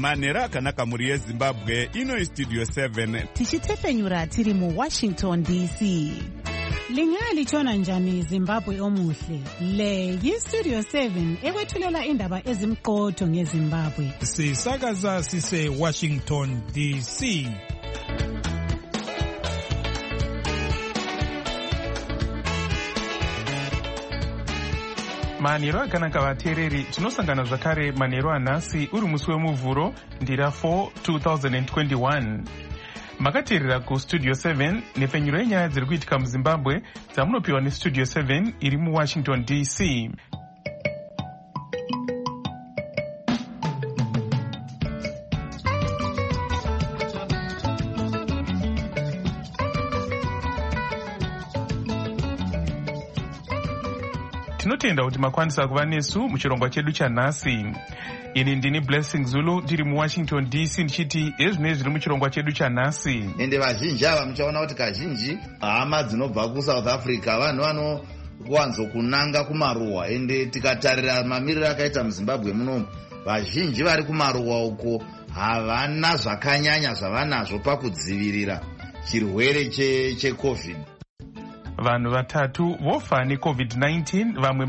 manhero akanaka mhuri yezimbabwe. Ino Studio 7 tichitefenyura tiri mu Washington DC. Lingalitshona njani Zimbabwe omuhle? Le yi-Studio 7 ekwethulela indaba ezimqotho ngeZimbabwe. Sisakaza sise Washington DC. manhero akanaka vateereri, tinosangana zvakare manhero anhasi uri musi wemuvhuro ndira 4 2021. makateerera kustudio 7 nhefenyuro yenyaya dziri kuitika muzimbabwe dzamunopiwa nestudio 7 iri muwashington DC. tinotenda kuti makwanisa kuva nesu muchirongwa chedu chanhasi. Ini ndini Blessing Zulu ndiri muWashington DC ndichiti ezvinei zviri muchirongwa chedu chanhasi. Ende vazhinji ava muchaona kuti kazhinji hama dzinobva kuSouth Africa vanhu vanowanzo kunanga kumaruwa. Ende tikatarira mamiriro akaita muZimbabwe muno, vazhinji vari kumaruwa uko havana zvakanyanya zvavanazvo pakudzivirira chirwere cheCovid. Vanhu vatatu vofa neCovid-19, vamwe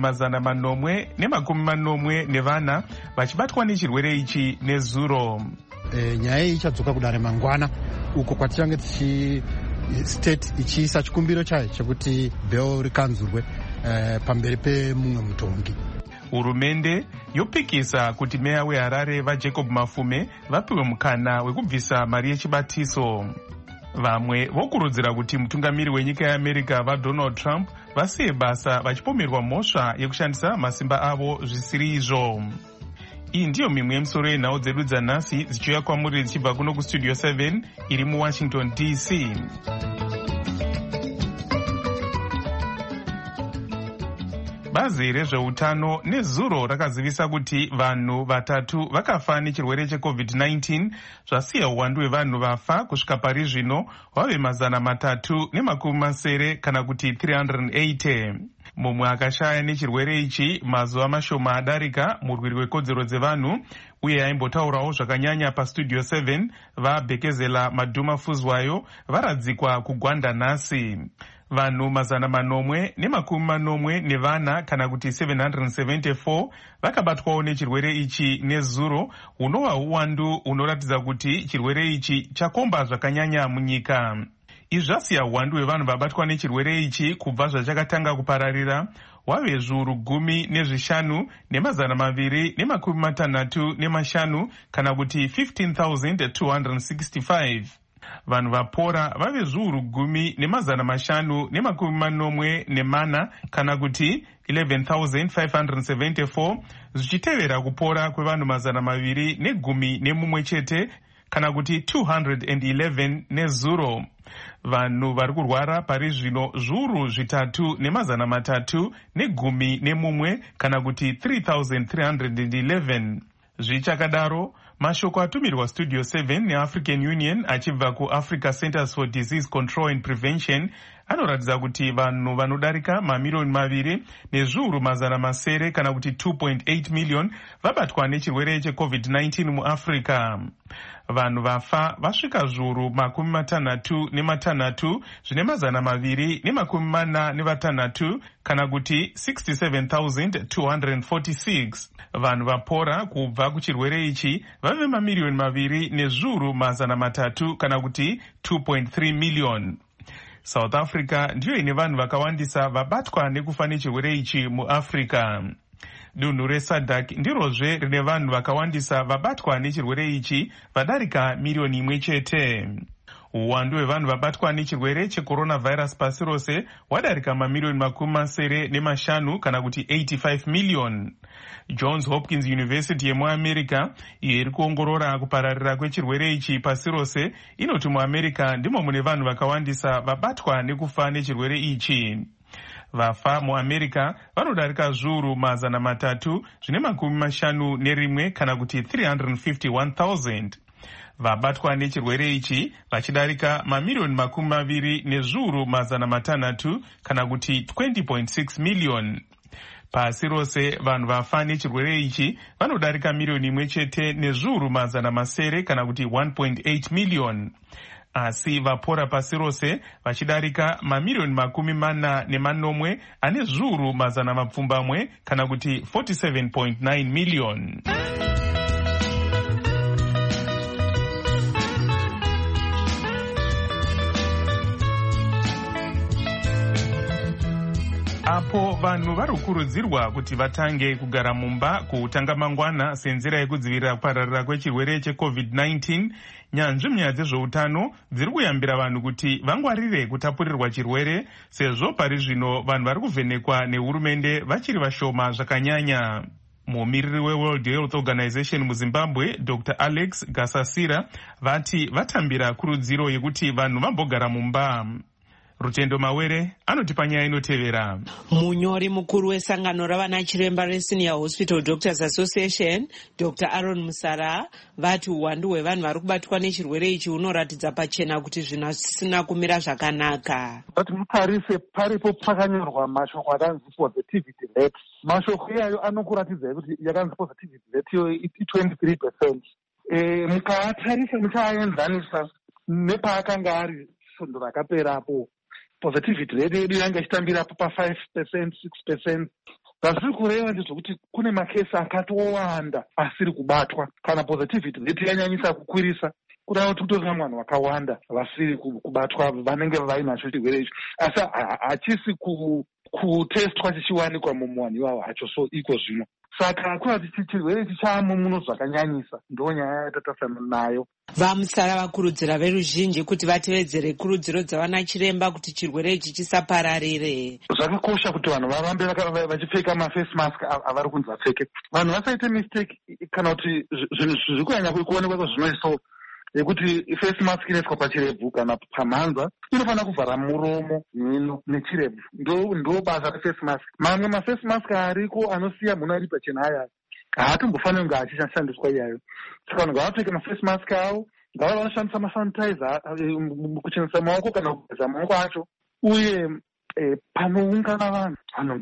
494 vachibatwa nechirwere ichi nezuro. Nyaya iyi ichadzoka kudare mangwana uko kwatichange state ichiisa chikumbiro chayo chekuti bheo rikanzurwe pamberi pemumwe mutongi. Hurumende yopikisa kuti meya weHarare vaJacob Mafume vapiwe mukana wekubvisa mari yechibatiso. Vamwe vokurudzira kuti mutungamiri wenyika yeAmerica vaDonald Trump vasiye basa vachipomerwa mhosva yekushandisa masimba avo zvisiri izvo. Iyi ndiyo mimwe yemisoro yenhau dzedu dzanhasi dzichiuya kwamuri dzichibva kuno kustudio 7 iri muWashington DC. Bazi rezveutano nezuro rakazivisa kuti vanhu vatatu vakafa nechirwere cheCovid-19 zvasiya uwandu hwevanhu vafa kusvika pari zvino wave 390 kana kuti 380. Mumwe akashaya nechirwere ichi mazuva mashoma adarika. Murwiri wekodzero dzevanhu uye aimbotaurawo zvakanyanya pastudio 7 vaBhekezela Madhuma Fuzwayo varadzikwa kugwanda nhasi. Vanhu 440 kana kuti 774 vakabatwawo nechirwere ichi nezuro, hunova uwandu unoratidza kuti chirwere ichi chakomba zvakanyanya munyika. Izvi zvasiya uwandu hwevanhu vabatwa nechirwere ichi kubva zvachakatanga kupararira wave 15,265 kana kuti 15,265. Vanhu vapora vave 10,544 kana kuti 11,574, zvichitevera kupora kwevanhu 211 chete kana kuti 211 nezuro. Vanhu vari kurwara pari zvino 3,311 kana kuti 3,311. Zvichakadaro, mashoko atumirwa studio 7 neAfrican Union achibva kuAfrica Centers for Disease Control and Prevention anoratidza kuti vanhu vanodarika 2,000,000 kana kuti 2.8 million vabatwa nechirwere cheCovid-19 muAfrica. Vanhu vafa vasvika 66 zvine 246 kana kuti 67,246. Vanhu vapora kubva kuchirwere ichi vave 2,300,000 kana kuti 2.3 million. South Africa ndiyo ine vanhu vakawandisa vabatwa nekufa nechirwere ichi muAfrica. Dunhu reSADC ndirozve rine vanhu vakawandisa vabatwa nechirwere ichi vadarika 1,000,000 chete. Uwandu hwevanhu vabatwa nechirwere checoronavirus pasi rose wadarika 5,000,000 kana kuti 85 million. Johns Hopkins University yemuAmerica iyo iri kuongorora kupararira kwechirwere ichi pasi rose inoti muAmerica ndimo mune vanhu vakawandisa vabatwa nekufa nechirwere ichi. Vafa muAmerica vanodarika 351 kana kuti 351,000. Vabatwa nechirwere ichi vachidarika 2,200,000 kana kuti 20.6 million. Pasi rose vanhu vafa nechirwere ichi vanodarika miliyoni 1 nezviuru mazana masere kana kuti 1.8 million. Asi vapora pasi rose vachidarika mamiliyoni 40 ane zviuru mazana mapfumbamwe kana kuti 47.9 million. Apo vanhu varikurudzirwa kuti vatange kugara mumba kutanga mangwana senzira yekudzivirira kupararira kwechirwere cheCovid-19, nyanzvi munyaya dzezveutano dziri kuyambira vanhu kuti vangwarire kutapurirwa chirwere, sezvo pari zvino vanhu vari kuvhenekwa nehurumende vachiri vashoma zvakanyanya. Mumiriri weWorld Health Organization muZimbabwe, Dr. Alex Gasasira, vati vatambira kurudziro yekuti vanhu vambogara mumba. Rutendo Mawere anotipa nyaya inotevera. Munyori mukuru wesangano ravana chiremba reSenior Hospital Doctors Association, Dr. Aaron Musara, vati uwandu hwevanhu vari kubatwa nechirwere ichi unoratidza pachena kuti zvisina kumira zvakanaka. Kuti mutarise paripo pakanyorwa mashoko akanzi positivity rate. Mashoko iyayo anokuratidza kuti yakanzi positivity rate iyo 23%. Mukatarisa muchaenzanisa nepaakanga ari fundo rakaperapo. Positivity rate yedu yanga ichitambirapo pa5%, 6%. Zvazviri kureva ndezvokuti kune makesi akatowanda asiri kubatwa. Kana positivity rate yanyanyisa kukwirisa, kureva kuti kutori vanhu vakawanda vasiri kubatwa vanenge vainacho chirwere ichi. Asi hachisi kutestwa chichiwanikwa mumuwanhu iwawo hacho, so iko zvino. Saka kurati chirwere ichi chamuno zvakanyanyisa, ndo nyaya yatatasana nayo. Vamusara vakurudzira veruzhinji kuti vatevedzere kurudziro dzavana chiremba kuti chirwere ichi chisapararire. Zvakakosha kuti vanhu varambe vachipfeka maface mask avari kunzi vapfeke. Vanhu vasaite mistake kana kuti zvinhu zviri kunyanya kuonekwa kwazvinoiso yekuti face mask inoiswa pachirebvu kana pamhanza inofanira kuvhara muromo, mhino nechirebvu. Ndo basa reface mask. Mamwe maface mask ariko anosiya mhuno ari pachena aya haatombofaniri kunge achishandiswa iyayo. Saka vanhu ngavapfeke maface mask avo, ngava vanoshandisa masanitizer kuchenesa maoko kana kugeza maoko acho, uye panoungana vanhu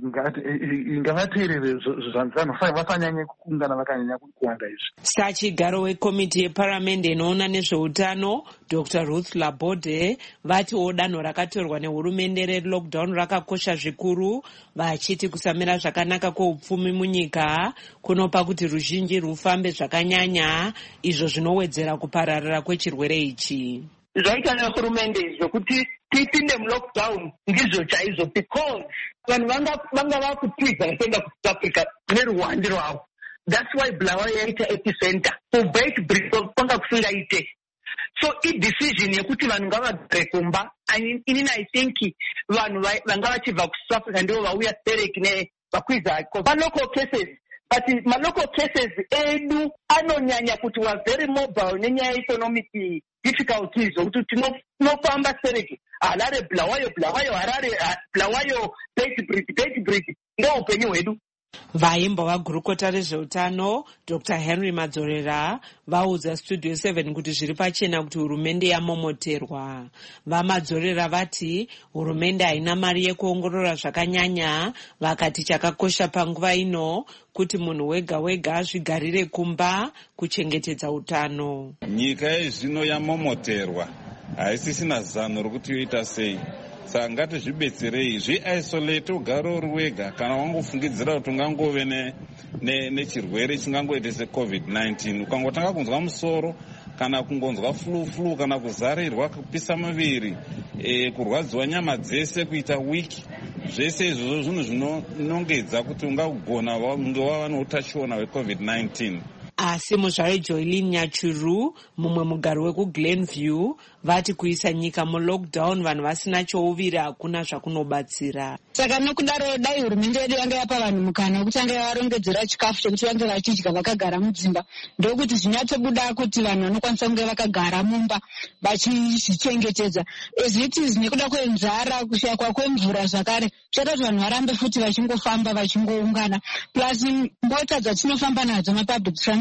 ngavateerere zvanzanofanira vasanyanye kuungana vakanyanya kuwanda izvi. Sachigaro wekomiti yeparamende inoona nezveutano, Dr. Ruth Labode, vatiwo danho rakatorwa nehurumende relockdown rakakosha zvikuru, vachiti kusamira zvakanaka kweupfumi munyika kunopa kuti ruzhinji rufambe zvakanyanya, izvo zvinowedzera kupararira kwechirwere ichi. Zvaita nehurumende zvokuti tipinde mulockdown ndizvo chaizvo, because vanhu vanga vakupidza vachienda kuSouth Africa neruwande rwavo. That's why Bulawayo yaita epicenter. Kubait kwanga kusingaite. So decision yekuti vanhu ngavagare kumba, inini I think vanhu vanga vachibva kuSouth Africa ndivo vauya Serek vakwidza local cases. But local cases edu anonyanya kuti was very mobile nenyaya economic difficulties zokuti tinofamba Serek, Harare, Bulawayo, Harare, Bulawayo, Beitbridge ndo upenyu hwedu. Vaimba vagurukota rezveutano Dr. Henry Madzorera vaudza Studio 7 kuti zviri pachena kuti hurumende yamomoterwa. VaMadzorera vati hurumende haina mari yekuongorora zvakanyanya, vakati chakakosha panguva ino kuti munhu wega wega azvigarire kumba kuchengetedza utano. Nyika yezvino yamomoterwa, haisisina zano rokuti yoita sei. Saka ngatizvibetserei, zviisolate ugare uri wega kana wangofungidzira kuti ungangove nechirwere chingangoite seCovid-19. Ukangotanga kunzwa musoro kana kungonzwa flu kana kuzarirwa, kupisa muviri, kurwadziwa nyama dzese, kuita wiki, zvese izvozvo zvinhu zvinonongedza kuti ungagona kunge wava neutachiona hweCovid-19. Asi muzvare Joylin Nyachuru, mumwe mugari wekuGlenview, vati kuisa nyika mulockdown vanhu vasina chouvira hakuna zvakunobatsira. Saka nokudaro dai hurumende yedu yanga yapa vanhu mukana wekuti yanga yavarongedzera chikafu chekuti vange vachidya vakagara mudzimba, ndokuti zvinyatsobuda kuti vanhu vanokwanisa kunge vakagara mumba vachizvichengetedza. As it is, nekuda kwenzara, kushayikwa kwemvura zvakare, zvaita kuti vanhu varambe futi vachingofamba vachingoungana. Plus mota dzatinofamba nadzo, mapublic transport,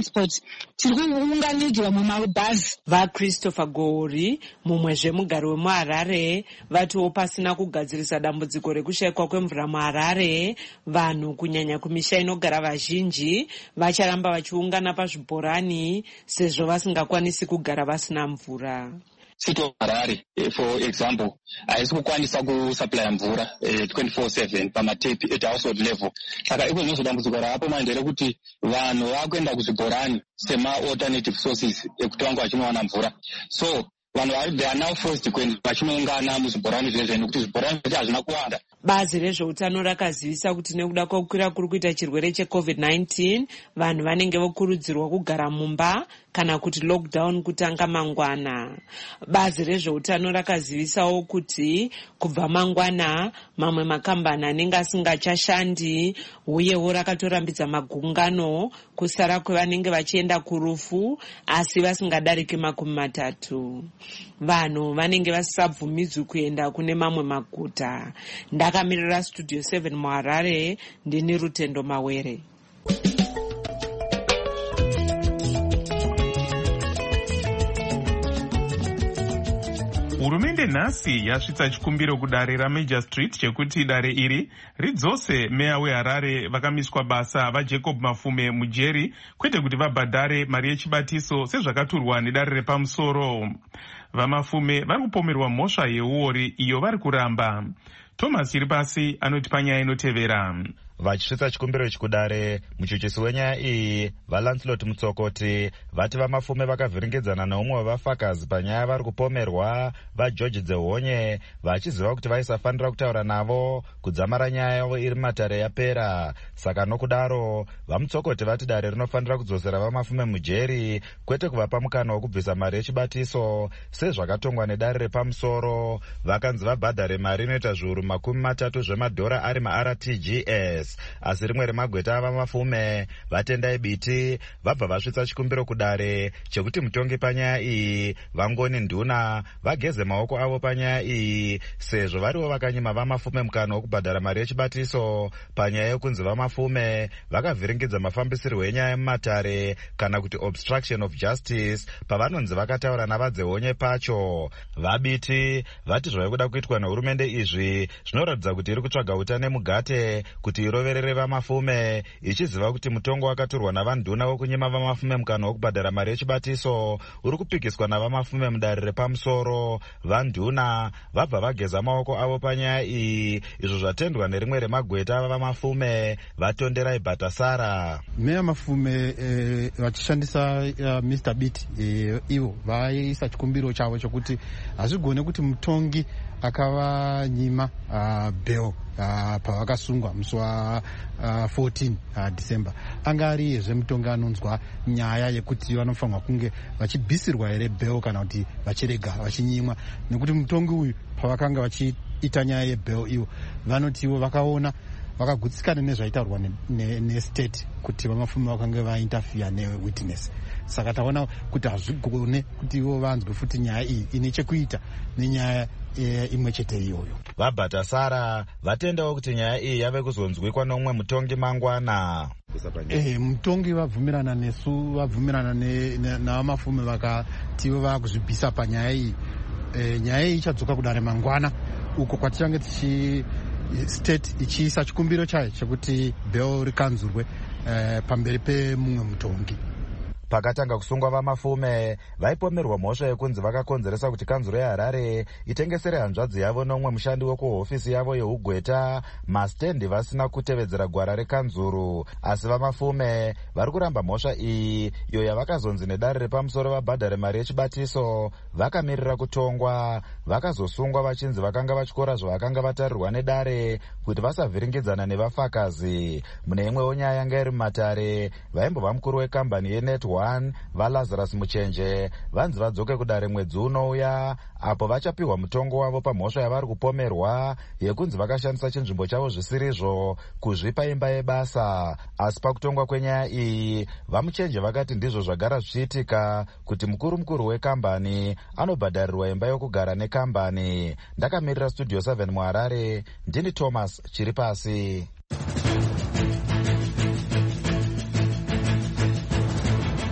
transport tiri kuunganidzwa mumabhazi. vaChristopher Gowori, mumwezve mugari wemuHarare, vatiwo pasina kugadzirisa dambudziko rekushayikwa kwemvura muHarare, vanhu kunyanya kumisha inogara vazhinji vacharamba vachiungana pazvibhorani sezvo vasingakwanisi kugara vasina mvura. City of Harare, for example, haisi kukwanisa kusupply mvura 24/7 pamatepi at household level. Saka iko ndizvo dambudziko rapo manje rekuti vanhu vakuenda kuzvibhorani sema alternative sources ekuti vange vachinowana mvura. So vanhu they are now forced kuenda vachinoungana muzvibhorani zvezvo nekuti zvibhorani zvedu hazvina kuwanda. Bazi rezveutano rakazivisa kuti nekuda kwekukwira kuri kuita chirwere cheCovid-19, vanhu vanenge vokurudzirwa kugara mumba kana kuti lockdown kutanga mangwana. Bazi rezveutano rakazivisawo kuti kubva mangwana mamwe makambani anenge asingachashandi, uyewo rakatorambidza magungano kusara kwevanenge vachienda kurufu asi vasingadariki 30. Vanhu vanenge vasisabvumidzwi kuenda kune mamwe maguta. Ndakamirira Studio 7 muHarare, ndini Rutendo Mawere. Hurumende nhasi yasvitsa chikumbiro kudare raMajor Street chekuti dare iri ridzose meya weHarare vakamiswa basa vaJacob Mafume mujeri, kwete kuti vabhadhare mari yechibatiso sezvakaturwa nedare repamusoro. VaMafume vari kupomerwa mhosva yeuori iyo vari kuramba. Thomas Chiripasi anoti panyaya inotevera. Vachisvitsa chikumbiro ichi kudare, muchuchisi wenyaya iyi vaLancelot Mutsokoti vati VaMafume vakavhiringidzana neumwe wavafakazi panyaya vari kupomerwa vaGeorge Dzehonye, vachiziva kuti vaisafanira kutaura navo kudzamara nyaya yavo iri matare yapera. Saka nokudaro vaMutsokoti vati dare rinofanira kudzosera VaMafume mujeri, kwete kuvapa mukana wokubvisa mari yechibatiso sezvakatongwa nedare repamusoro. Vakanzi vabhadhare mari inoita zviuru 30 zvemadhora ari maRTGS. Asi rimwe remagweta avaMafume vatendai biti vabva vasvitsa chikumbiro kudare chekuti mutongi panyaya iyi Vangoni Nduna vageze maoko avo panyaya iyi, sezvo variwo vakanyima VaMafume mukana wokubhadhara mari yechibatiso panyaya yokunzi VaMafume vakavhiringidza mafambisirwo enyaya mumatare kana kuti obstruction of justice pavanonzi vakataura navaDzehonye pacho. Vabiti vati zvavaikuda kuitwa nehurumende izvi zvinoratidza kuti iri kutsvaga utane mugate kuti iroverere VaMafume, ichiziva kuti mutongo wakaturwa navaNduna wokunyima VaMafume mukana wokubhadhara mari yechibatiso uri kupikiswa navaMafume mudare repamusoro. VaNduna vabva vageza maoko avo panyaya iyi, izvo zvatendwa nerimwe remagweta vavaMafume vatonderai Bhatasara. Meya Mafume vachishandisa Mr. Biti ivo vaisa chikumbiro chavo chokuti hazvigone kuti mutongi akavanyima bail pavakasungwa musi wa 14 December. Anga ariyezve mutongi anonzwa nyaya yekuti vanofanirwa kunge vachibhisirwa here bail kana kuti vachirega vachinyimwa, nekuti mutongi uyu pavakanga vachiita nyaya yebail ivo vanotiwo vakaona vakagutsikana nezvaitaurwa nestate kuti VaMafume vakanga vainterfere newitness. Saka taona kuti hazvigone kuti ivo vanzwe futi nyaya iyi ine chekuita nenyaya imwe chete iyoyo. VaBhatasara vatendawo kuti nyaya iyi yave kuzonzwikwa nomwe mutongi mangwana. Mutongi vabvumirana nesu, vabvumirana navaMafume vakativo vakuzvibvisa panyaya iyi. Nyaya iyi ichadzoka kudare mangwana uko kwatichange state ichiisa chikumbiro chayo chekuti bail rikanzurwe pamberi pemumwe mutongi. Pakatanga kusungwa VaMafume vaipomerwa mhosva yekunzi vakakonzeresa kuti kanzuro yeHarare itengesere hanzvadzi yavo nomwe mushandi wekuhofisi yavo yeugweta mastendi vasina kutevedzera gwara rekanzuru. Asi VaMafume vari kuramba mhosva iyi, iyo yavakazonzi nedare repamusoro vabhadhare mari yechibatiso, vakamirira kutongwa. Vakazosungwa vachinzi vakanga vachikora zvavakanga vatarirwa nedare kuti vasavhiringidzana nevafakazi. Mune imwewo nyaya yanga iri mumatare, vaimbova mukuru wekambani yeNet1 vaLazarus Muchenje vanzi vadzoke kudare mwedzi unouya, apo vachapiwa mutongo wavo pamhosva yavari kupomerwa yekunzi vakashandisa chinzvimbo chavo zvisirizvo kuzvipa imba yebasa. Asi pakutongwa kwenyaya iyi vaMuchenje vakati ndizvo zvagara zvichiitika, kuti mukuru wekambani anobhadharirwa imba yokugara nekambani. Ndakamirira Studio 7 muHarare, ndini Thomas Chiripasi.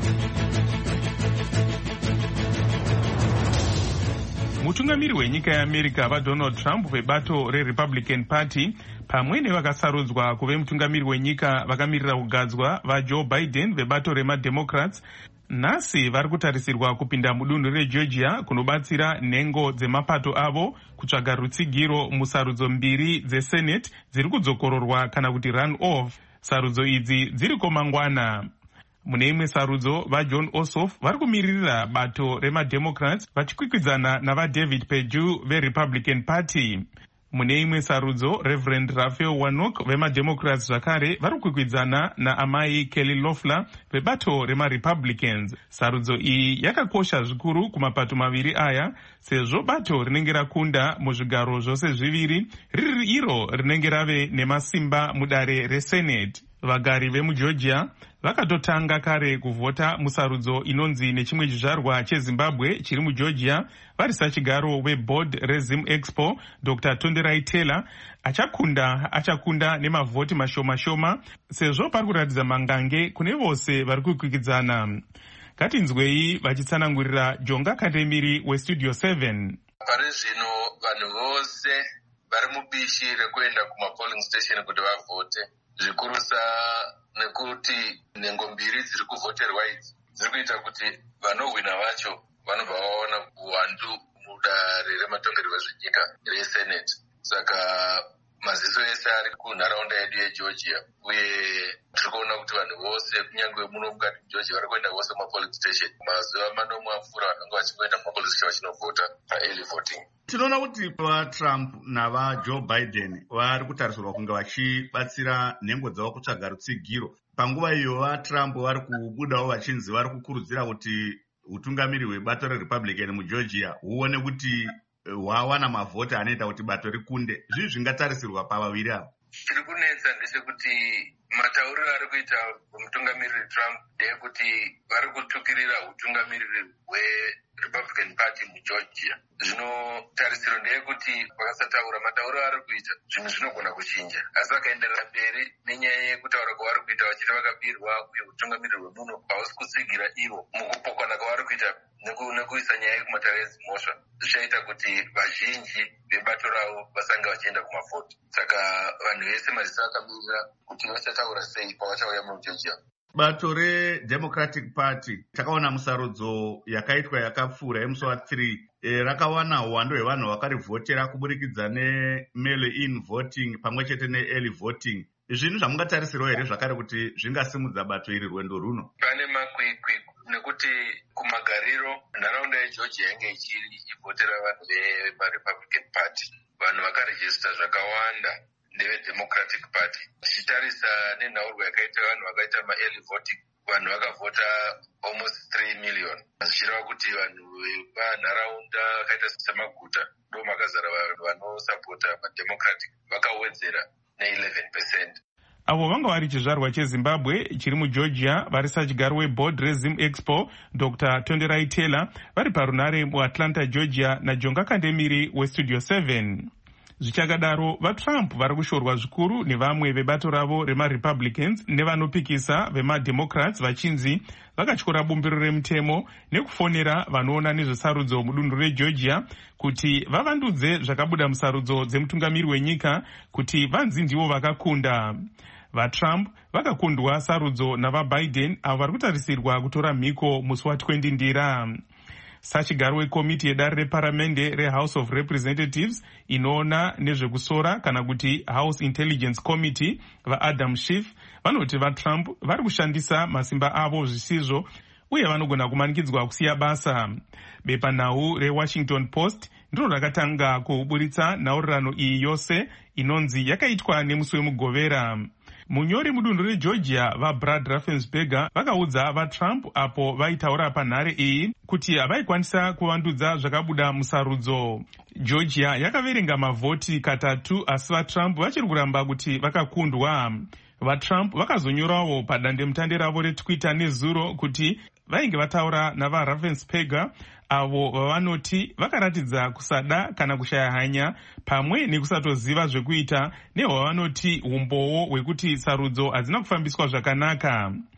mutungamiri wenyika yeamerica vaDonald Trump vebato reRepublican Party pamwe nevakasarudzwa kuve mutungamiri wenyika vakamirira kugadzwa vaJoe Biden vebato remademocrats nhasi vari kutarisirwa kupinda mudunhu reGeorgia kunobatsira nhengo dzemapato avo kutsvaga rutsigiro musarudzo mbiri dzesenate dziri kudzokororwa kana kuti run off. Sarudzo idzi dziriko mangwana. Mune imwe sarudzo vaJohn Ossoff vari kumiririra bato remademocrats vachikwikwidzana navaDavid Perdue veRepublican Party. Mune imwe sarudzo Reverend Raphael Warnock vemademocrats zvakare vari kukwikwidzana naamai Kelly Loeffler vebato remaRepublicans. Sarudzo iyi yakakosha zvikuru kumapato maviri aya sezvo bato rinenge rakunda muzvigaro zvose zviviri riri iro rinenge rave nemasimba mudare reSenate. Vagari vemuGeorgia vakatotanga kare kuvhota musarudzo inonzi nechimwe chizvarwa cheZimbabwe chiri muGeorgia varisa chigaro weboard reZim Expo Dr. Tonderai Taylor achakunda nemavhoti mashoma sezvo pari kuratidza mangange kune vose vari kukwikwidzana. Ngatinzwei vachitsanangurira Jonga Katemiri weStudio 7. Pari zvino vanhu vose vari mubishi rekuenda kumapolling station kuti vavhote, zvikurusa nekuti nhengo mbiri dziri kuvhoterwa idzi dziri kuita kuti vanohwina vacho vanobva vaona uwandu mudare rematongerwo ezvenyika reSenate. Saka maziso ese ari kunharaunda yedu yeGeorgia uye tiri kuona kuti vanhu vose kunyange muno mukati muGeorgia vari kuenda vose kumapolling station. Mazuva manomwe apfuura vanenge vachingoenda kumapolling station vachinovhota paearly voting. Tinoona kuti vaTrump navaJoe Biden vari kutarisirwa kunge vachibatsira nhengo dzavo kutsvaga rutsigiro. Panguva iyo vaTrump vari kubudawo vachinzi vari kukurudzira kuti utungamiri hwebato reRepublican muGeorgia huone kuti hwawana mavhoti anoita kuti bato rikunde. Zvivi zvingatarisirwa pavaviri ava. Chiri kunetsa ndechekuti matauriro ari kuita mutungamiriri Trump ndeyekuti vari kutukirira utungamiriri hweRepublican Party muGeorgia. Zvino tarisiro ndeyekuti vakasataura matauriro ari kuita zvinhu zvinogona kuchinja, asi vakaenderera mberi nenyaya yekutaura kwavari kuita vachiti vakabirwa uye utungamiriri hwemuno hausi kutsigira ivo mukupokwana kwavari kuita nekuisa nyaya yekumatare edzimhosva. Zvichaita kuti vazhinji vebato ravo vasange vachienda kumavhoti. Saka vanhu vese maziso akamirira kuti vachataura sei pavachauya muGeorgia. Bato reDemocratic Party takaona musarudzo yakaitwa yakapfuura yemusi wa3 rakawana uwandu hwevanhu hwakarivhotera kuburikidza nemail-in voting pamwe chete neearly voting. Zvinhu zvamungatarisirawo here zvakare kuti zvingasimudza bato iri rwendo runo? Pane makwikwi nekuti kumagariro nharaunda yeGeorgia yange ichivhotera vanhu veRepublican Party. Vanhu vakarejista zvakawanda ndeveDemocratic Party. Tichitarisa nenhaurwa yakaita vanhu vakaita ma-early voting, vanhu vakavhota almost 3 million. Zvichireva kuti vanhu vepanharaunda vakaita semaguta ndo makazara vanhu vanosapota maDemocratic vakawedzera ne11%. Avo vanga vari chizvarwa cheZimbabwe chiri muGeorgia varisa chigaro weboard reZim Expo Dr. Tonderai Taylor vari parunare muAtlanta, Georgia naJonga Kandemiri weStudio 7. Zvichakadaro vaTrump vari kushorwa zvikuru nevamwe vebato ravo remaRepublicans nevanopikisa vemademocrats vachinzi vakatyora bumbiro remutemo nekufonera vanoona nezvesarudzo mudunhu reGeorgia kuti vavandudze zvakabuda musarudzo dzemutungamiri wenyika kuti vanzi ndivo vakakunda. VaTrump vakakundwa sarudzo navaBiden avo vari kutarisirwa kutora mhiko musi wa20 Ndira. Sachigaro wekomiti yedare reparamende reHouse of Representatives inoona nezvekusora kana kuti House Intelligence Committee vaAdam Schiff vanoti vaTrump vari kushandisa masimba avo zvisizvo uye vanogona kumanikidzwa kusiya basa. Bepanhau reWashington Post ndiro rakatanga kuburitsa nhaurirano iyi yose inonzi yakaitwa nemusi wemugovera. Munyori mudunhu reGeorgia vaBrad Raffensperger vakaudza vaTrump apo vaitaura panhare iyi kuti havaikwanisa kuvandudza zvakabuda musarudzo. Georgia yakaverenga mavhoti katatu asi vaTrump vachiri kuramba kuti vakakundwa. VaTrump vakazonyorawo padandemutande ravo reTwitter nezuro kuti vainge vataura navaRaffensperger avo vavanoti vakaratidza kusada kana kushaya hanya pamwe nekusatoziva zvekuita nehwavanoti umbowo hwekuti sarudzo hadzina kufambiswa zvakanaka.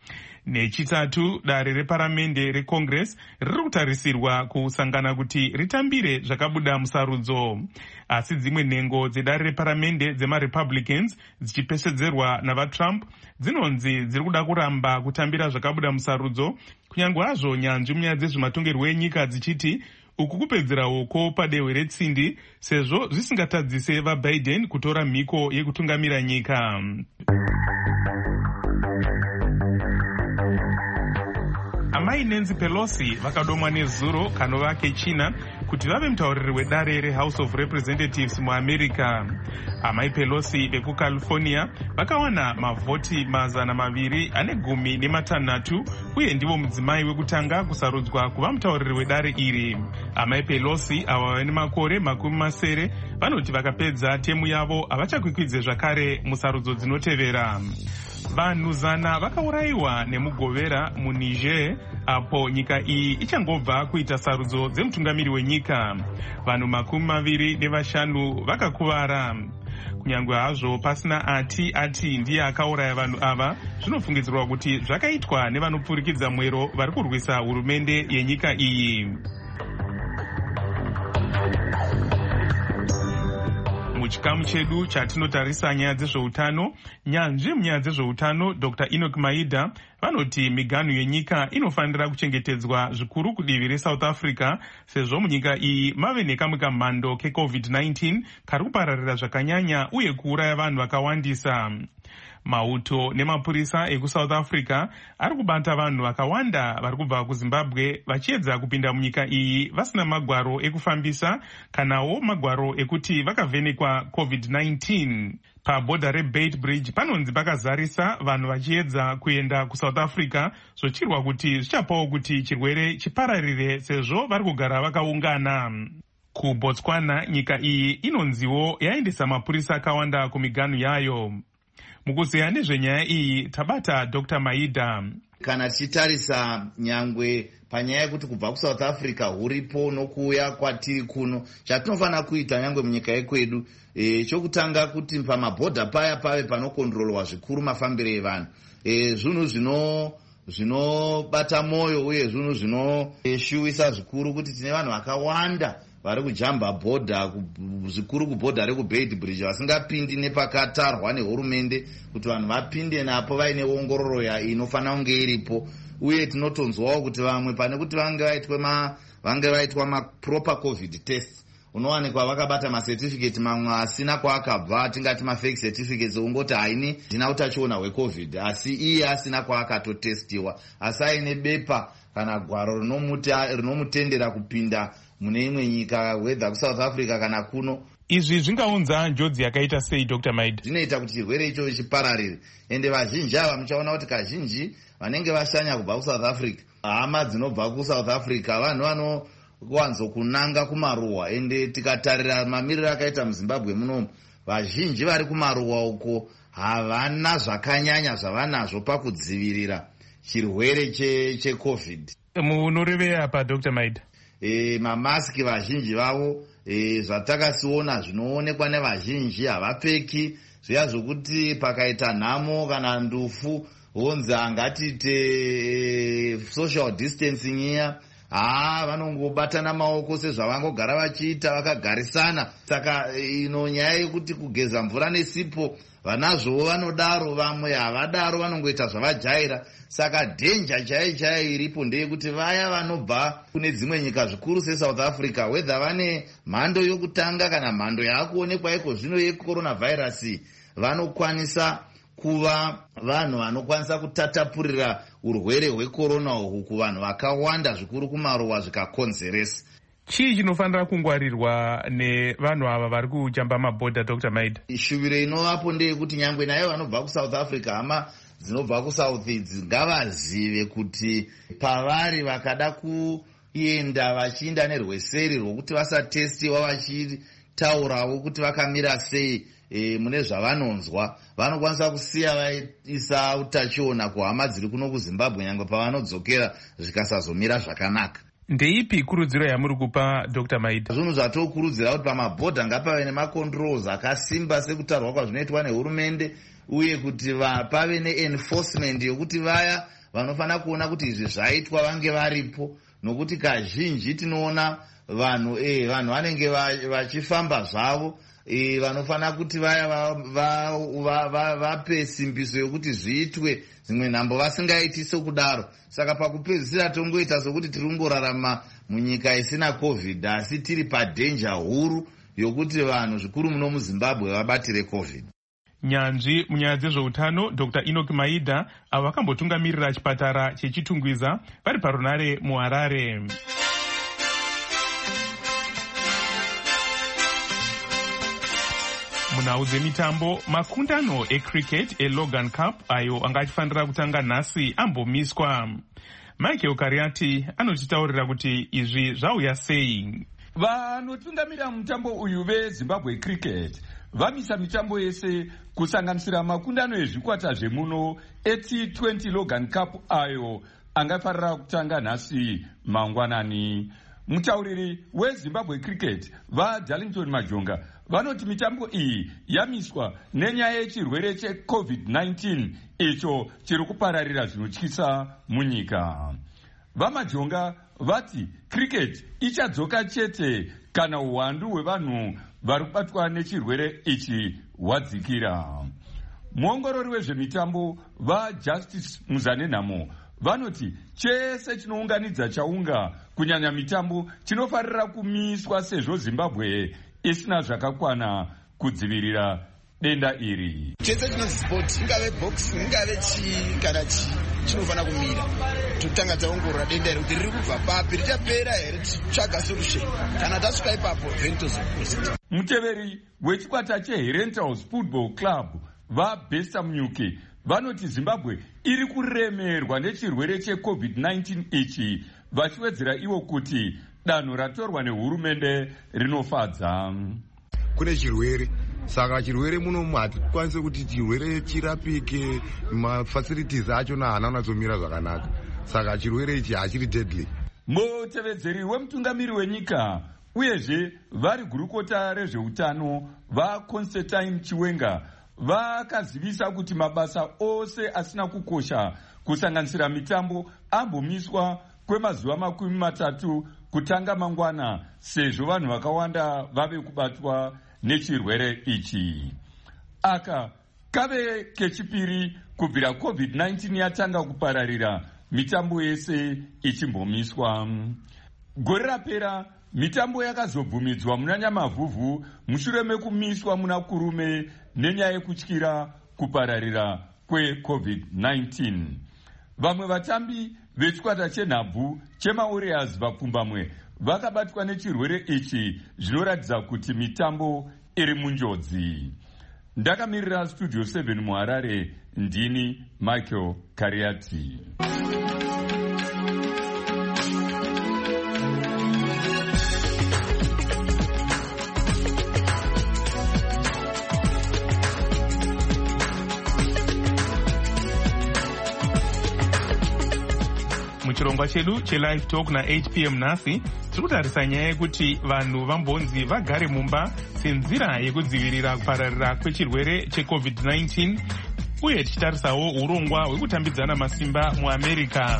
Nechitatu, dare reparamende recongress riri kutarisirwa kusangana kuti ritambire zvakabuda musarudzo, asi dzimwe nhengo dzedare reparamende dzemarepublicans dzichipesedzerwa navatrump dzinonzi dziri kuda kuramba kutambira zvakabuda musarudzo, kunyange hazvo nyanzvi munyaya dzezvematongerwo enyika dzichiti uku kupedzera uko padehwe retsindi sezvo zvisingatadzise vaBiden kutora mhiko yekutungamira nyika. Amai Nancy Pelosi vakadomwa nezuro kanova kechina kuti vave mutauriri wedare reHouse of Representatives muAmerica. Amai Pelosi vekuCalifornia vakawana mavhoti 216 uye ndivo mudzimai wekutanga kusarudzwa kuva mutauriri wedare iri. Amai Pelosi ava vane makore 70 vanoti vakapedza temu yavo havachakwikwidze zvakare musarudzo dzinotevera. Vanhu 100 vakaurayiwa nemugovera muNiger apo nyika iyi ichangobva kuita sarudzo dzemutungamiri wenyika. Vanhu 25 vakakuvara. Kunyange hazvo pasina ati ndiye akauraya vanhu ava, zvinofungidzirwa kuti zvakaitwa nevanopfurikidza mwero vari kurwisa hurumende yenyika iyi. Muchikamu chedu chatinotarisa nyaya dzezveutano, nyanzvi munyaya dzezveutano Dr. Enoch Maida vanoti miganhu yenyika inofanira kuchengetedzwa zvikuru kudivi reSouth Africa sezvo munyika iyi mave nekamwe kamhando keCovid-19 kari kupararira zvakanyanya uye kuuraya vanhu vakawandisa. Mauto nemapurisa ekuSouth Africa ari kubata vanhu vakawanda vari kubva kuZimbabwe vachiedza kupinda munyika iyi vasina magwaro ekufambisa kanawo magwaro ekuti vakavhenekwa COVID-19. Pabhodha reBeit Bridge panonzi pakazarisa vanhu vachiedza kuenda kuSouth Africa, zvochirwa kuti zvichapawo kuti chirwere chipararire sezvo vari kugara vakaungana. KuBotswana nyika iyi inonziwo yaendesa mapurisa akawanda kumiganhu yayo. Mukuzeya nezvenyaya iyi tabata Dr. Maida. Kana tichitarisa nyangwe panyaya yekuti kubva kuSouth Africa huripo nokuuya kwatiri kuno, chatinofanira kuita nyangwe munyika yekwedu chokutanga kuti pamabhodha paya pave panokondrolwa zvikuru mafambiro evanhu. Zvinhu zvinobata moyo uye zvinhu zvinoshuwisa zvikuru kuti tine vanhu vakawanda vari kujamba bhodha zvikuru kubhodha rekuBeit Bridge vasingapindi nepakatarwa nehurumende kuti vanhu vapinde napo vaine ongororo inofanira kunge iripo. Uye tinotonzwawo kuti vamwe pane kuti vange vaitwa maproper COVID test, unowanikwa vakabata macertificate mamwe asina kwaakabva, tingati mafake certificates, ungoti haini ndina utachiona hweCovid, asi iye asina kwaakatotestiwa, asi aine bepa kana gwaro rinomutendera kupinda mune imwe nyika, wedha kuSouth Africa kana kuno. Izvi zvingaunza njodzi yakaita sei Dr. Maida? Zvinoita kuti chirwere icho chipararire, ende vazhinji ava muchaona kuti kazhinji vanenge vashanya kubva kuSouth Africa, hama dzinobva kuSouth Africa, vanhu vanowanzokunanga kumaruwa, ende tikatarira mamiriro akaita muZimbabwe munomu, vazhinji vari kumaruwa uko havana zvakanyanya zvavanazvo pakudzivirira chirwere cheCovid. Munorevera apa Dr. Maida? Mamaski vazhinji vavo zvatakasiona zvinoonekwa nevazhinji havapfeki, zviya zvokuti pakaita nhamo kana ndufu honzi angatiite social distancing iya, vanongobatana maoko sezvavangogara vachiita vakagarisana. Saka ino nyaya yekuti kugeza mvura nesipo vanazvowo vanodaro, vamwe havadaro, vanongoita zvavajaira. Saka dhenja chaiyo iripo ndeyekuti vaya vanobva kune dzimwe nyika zvikuru seSouth Africa, wedha vane mhando yokutanga kana mhando yaakuonekwa iko zvino yecoronavirus, vanokwanisa kuva vanhu vanokwanisa kutatapurira urwere hwekorona uhu kuvanhu vakawanda zvikuru kumaruwa zvikakonzeresa. Chii chinofanira kungwarirwa nevanhu ava vari kujamba mabhodha Dr. Maida? Shuviro inovapo ndeyekuti nyangwe nayo vanobva kuSouth Africa, hama dzinobva kuSouth ngavazive kuti pavari vakada kuenda vachiinda nerweseri rwokuti vasatestiwa vachitaurawo kuti vakamira sei mune zvavanonzwa, vanokwanisa kusiya vaisa utachiona kuhama dziri kuno kuZimbabwe nyangwe pavanodzokera zvikasazomira zvakanaka. Ndeipi kurudziro yamuri kupa Dr. Maida? Zvinhu zvatokurudzira kuti pamabhodha ngapave nemacontrols akasimba sekutarwa kwazvinoitwa nehurumende, uye kuti pave neenforcement yokuti vaya vanofanira kuona kuti izvi zvaitwa vange varipo, nokuti kazhinji tinoona vanhu vanenge vachifamba zvavo vanofanira kuti vaya vape simbiso yokuti zviitwe zvimwe nhambo vasingaiti sokudaro. Saka pakupedzisira tongoita sokuti tiri kungorarama munyika isina covid, asi tiri padhenja huru yokuti vanhu zvikuru muno muzimbabwe vabatire covid. Nyanzvi munyaya dzezveutano Dr. Enoch Maida avo vakambotungamirira chipatara chechitungwiza vari parunare muHarare. Munhau dzemitambo, makundano ecricket eLogan Cup ayo anga achifanira kutanga nhasi ambomiswa. Michael Kariati anotitaurira kuti izvi zvauya sei. Vanotungamirira mutambo uyu veZimbabwe Cricket vamisa mitambo yese kusanganisira makundano ezvikwata zvemuno eT20 Logan Cup ayo angafarira kutanga nhasi mangwanani. Mutauriri weZimbabwe Cricket vaDarlington Majonga vanoti mitambo iyi yamiswa nenyaya yechirwere cheCovid-19 icho chiri kupararira zvinotyisa munyika. VaMajonga vati cricket ichadzoka chete kana uwandu hwevanhu vari kubatwa nechirwere ichi hwadzikira. Muongorori wezvemitambo vaJustice Muzanenhamo vanoti chese chinounganidza chaunga kunyanya mitambo chinofarira kumiswa sezvo Zimbabwe isina zvakakwana kudzivirira denda iri. Chese chinozi sport, ingave box, ingave kana chinofanira kumira. Tutanga taongorora denda iri kuti riri kubva papi, richapera here, tichitsvaga solution. Kana tasvika ipapo then tozokuziita. Muteveri wechikwata cheHerentals Football Club vaBesta Munyuki vanoti Zimbabwe iri kuremerwa nechirwere cheCovid-19 ichi, vachiwedzera ivo kuti danho ratorwa nehurumende rinofadza. Kune chirwere, saka chirwere muno hatikwanise kuti chirwere chirapike, mafacilities achona haana kunatsomira zvakanaka, saka chirwere ichi hachiri deadly. Mutevedzeri wemutungamiri wenyika uyezve vari gurukota rezveutano vaConstantine Chiwenga vakazivisa kuti mabasa ose asina kukosha kusanganisira mitambo ambomiswa kwemazuva 30 kutanga mangwana sezvo vanhu vakawanda vave kubatwa nechirwere ichi. Aka kave kechipiri kubvira COVID-19 yatanga kupararira mitambo yese ichimbomiswa. Gore rapera mitambo yakazobvumidzwa muna Nyamavhuvhu mushure mekumiswa muna Kurume nenyaya yekutyira kupararira kweCovid-19. Vamwe vatambi vechikwata chenhabvu chemaWarriors vapfumbamwe vakabatwa nechirwere ichi, zvinoratidza kuti mitambo iri munjodzi. Ndakamirira Studio 7 muHarare, ndini Michael Kariati. Muchirongwa chedu chelive talk na8 p.m. nhasi tiri kutarisa nyaya yekuti vanhu vambonzi vagare mumba senzira yekudzivirira kupararira kwechirwere cheCovid-19, uye tichitarisawo urongwa hwekutambidzana masimba muAmerica.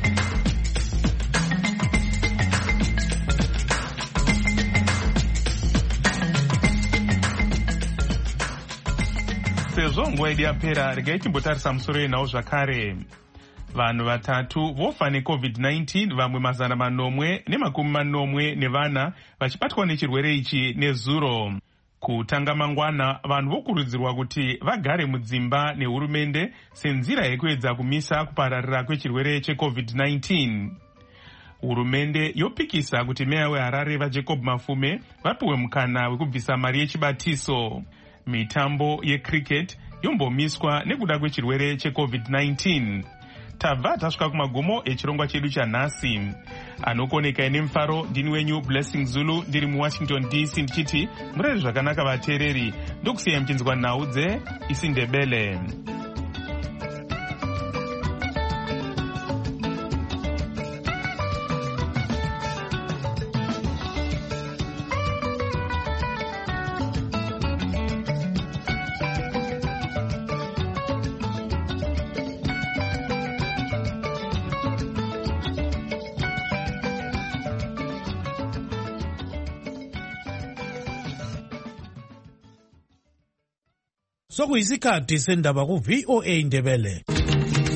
Sezvo nguva yedu yapera, regai timbotarisa musoro yenhau zvakare. Vanhu vatatu vofa neCovid-19, vamwe 440 vachibatwa nechirwere ichi nezuro. Kutanga mangwana, vanhu vokurudzirwa kuti vagare mudzimba nehurumende senzira yekuedza kumisa kupararira kwechirwere cheCovid-19. Hurumende yopikisa kuti meya weHarare vaJacob Mafume vapiwe mukana wekubvisa mari yechibatiso. Mitambo yecricket yombomiswa nekuda kwechirwere cheCovid-19. Tabva tasvika kumagumo echirongwa chedu chanhasi. Anokoneka nemufaro ndini wenyu Blessing Zulu, ndiri muWashington DC ndichiti murere zvakanaka vateereri, ndokusiya mchinzwa nhau dzeIsindebele. sokuyisikhathi sendaba ku-VOA Ndebele.